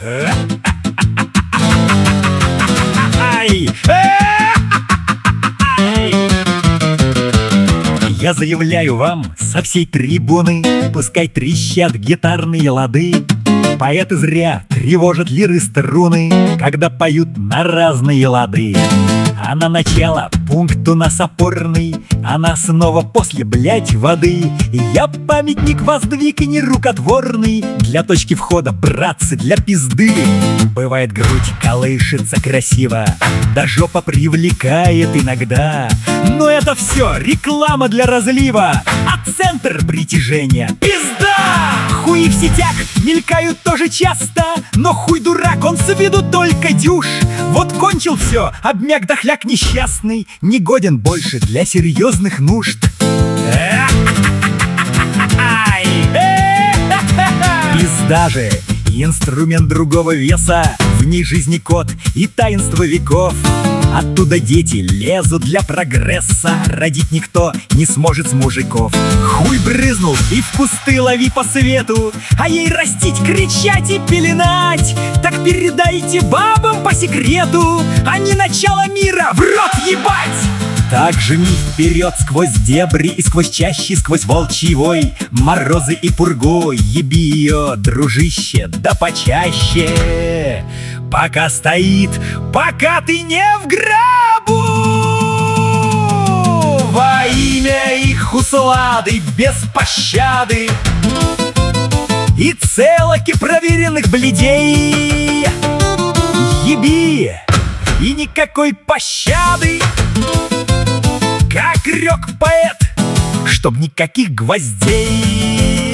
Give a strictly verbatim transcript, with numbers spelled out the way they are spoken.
Ай! Я заявляю вам со всей трибуны, пускай трещат гитарные лады. Поэты зря тревожат лиры струны, когда поют на разные лады. А на начало пункт у нас опорный, а на снова после, блять, воды. И я памятник воздвиг и не рукотворный. Для точки входа, братцы, для пизды. Бывает, грудь колышется красиво, да жопа привлекает иногда. Но это все реклама для разлива, а центр притяжения — пизда! Хуи в сетях мелькают тоже часто, но хуй дурак, он с виду только дюш. Вот кончил все, обмяк дохляк несчастный, не годен больше для серьезных нужд. Пизда же, инструмент другого веса, в ней жизни код и таинство веков. Оттуда дети лезут для прогресса, родить никто не сможет с мужиков. Хуй брызнул и в кусты лови по свету, а ей растить, кричать и пеленать. Так передайте бабам по секрету, а не начало мира в рот ебать. Так жми вперед сквозь дебри и сквозь чащи, сквозь волчий вой, морозы и пургу. Еби ее, дружище, да почаще, пока стоит, пока ты не в гробу. Во имя их услады без пощады и целоки проверенных бледей. Еби, и никакой пощады, как рёк поэт, чтоб никаких гвоздей.